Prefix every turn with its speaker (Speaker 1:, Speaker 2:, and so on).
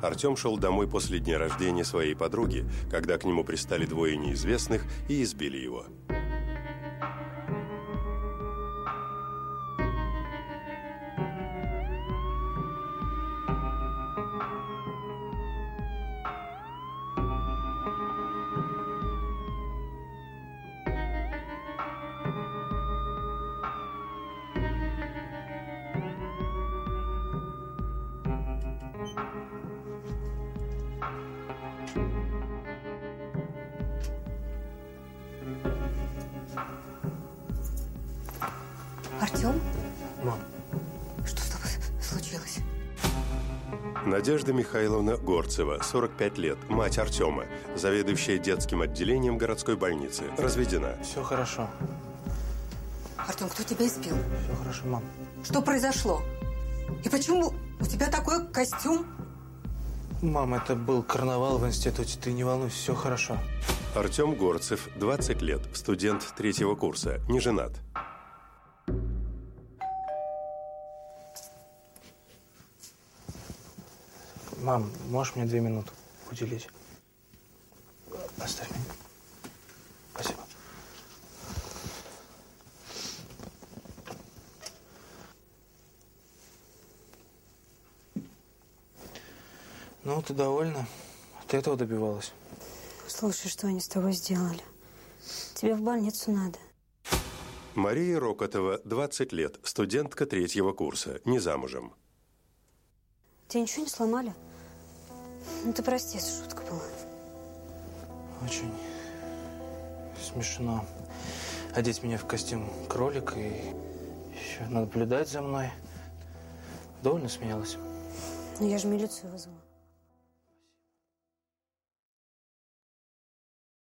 Speaker 1: Артем шел домой после дня рождения своей подруги, когда к нему пристали двое неизвестных и избили его.
Speaker 2: Артем?
Speaker 3: Мам.
Speaker 2: Что с тобой случилось?
Speaker 1: Надежда Михайловна Горцева, 45 лет, мать Артема, заведующая детским отделением городской больницы, разведена.
Speaker 3: Все хорошо.
Speaker 2: Артем, кто тебя избил?
Speaker 3: Все хорошо, мам.
Speaker 2: Что произошло? И почему у тебя такой костюм?
Speaker 3: Мам, это был карнавал в институте, ты не волнуйся, все хорошо.
Speaker 1: Артем Горцев, 20 лет, студент 3-го курса, не женат.
Speaker 3: Мам, можешь мне 2 минуты уделить? Оставь меня. Спасибо. Ну, ты довольна? Ты этого добивалась?
Speaker 4: Слушай, что они с тобой сделали? Тебе в больницу надо.
Speaker 1: Мария Рокотова, 20 лет, студентка 3-го курса, не замужем.
Speaker 4: Тебе ничего не сломали? Ну, ты прости, это шутка была.
Speaker 3: Очень смешно. Одеть меня в костюм кролик и еще наблюдать за мной. Довольно смеялась.
Speaker 4: Ну, я же милицию вызвала.